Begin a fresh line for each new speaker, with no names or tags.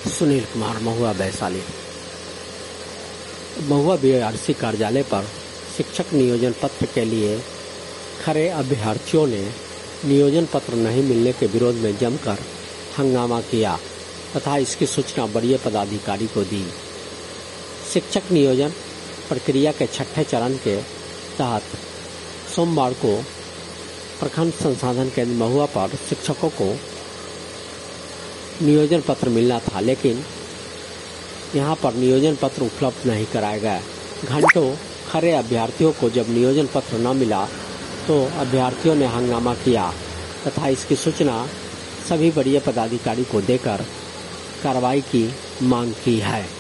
Sunil Kumar, Mahua, Vaishali. Mahua BRC कार्यालय पर शिक्षक नियोजन पत्र के लिए खड़े अभ्यर्थियों ने नियोजन पत्र नहीं मिलने के विरोध में जमकर हंगामा किया तथा इसकी सूचना वरीय पदाधिकारी को दी। शिक्षक नियोजन प्रक्रिया के छठे चरण के तहत सोमवार को प्रखंड संसाधन केंद्र महुआ पर शिक्षकों को नियोजन पत्र मिलना था, लेकिन यहां पर नियोजन पत्र उपलब्ध नहीं कराया गया। घंटों खड़े अभ्यर्थियों को जब नियोजन पत्र न मिला तो अभ्यर्थियों ने हंगामा किया तथा इसकी सूचना सभी वरीय पदाधिकारी को देकर कार्रवाई की मांग की है।